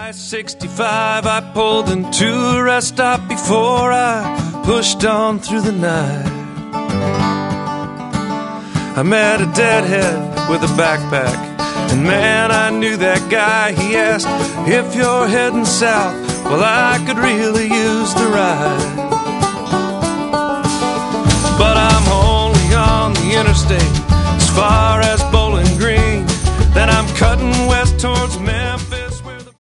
I-65, I pulled into a rest stop before I pushed on through the night. I met a deadhead with a backpack, and man, I knew that guy. He asked, if you're heading south, well, I could really use the ride. But I